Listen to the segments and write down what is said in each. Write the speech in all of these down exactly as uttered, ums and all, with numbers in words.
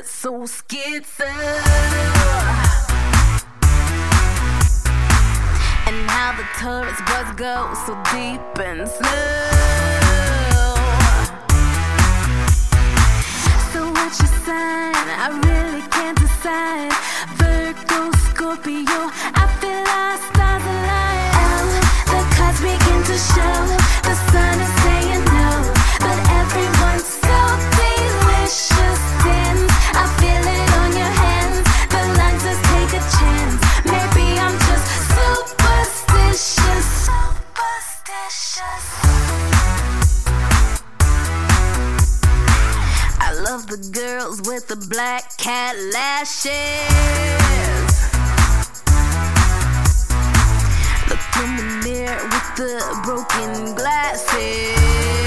get so schizo. And how the tourist bus goes so deep and slow. So what's your sign? I really can't decide. Virgo, Scorpio, I feel our stars align. Oh, the cards begin to show. The sun is saying no, but everyone's so delicious. Dance, I feel it on your hands. The lines just take a chance. Maybe I'm just superstitious. Superstitious. I love the girls with the black cat lashes. Look in the mirror with the broken glasses.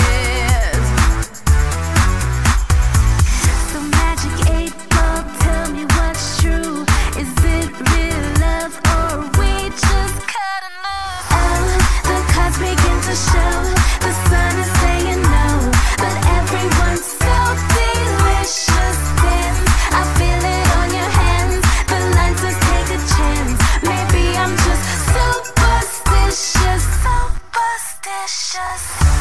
So magic eight ball, tell me what's true. Is it real love or are we just cutting loose? Oh, the cards begin to show. The sun is saying no, but everyone's so delicious. Dance, I feel it on your hands. The lines just take a chance. Maybe I'm just superstitious. Superstitious.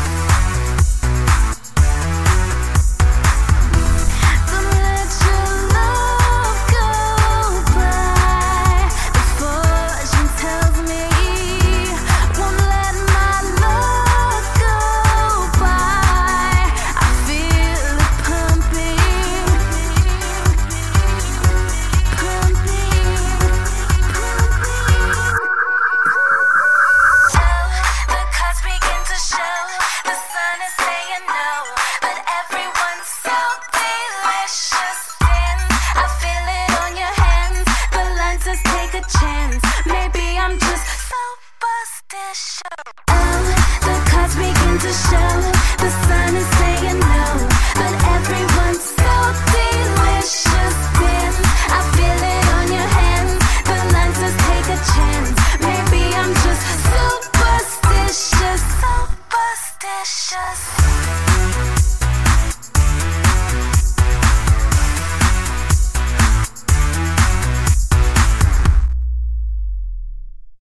Don't let your love go by. The fortune tells me won't let my love go by. I feel it pumping, pumping, pumping. The cards begin to show. The sun is saying no, but everyone's so delicious. Dance, I feel it on your hands. The lines just take a chance. Maybe I'm just superstitious. Oh, the cards begin to show. The sun is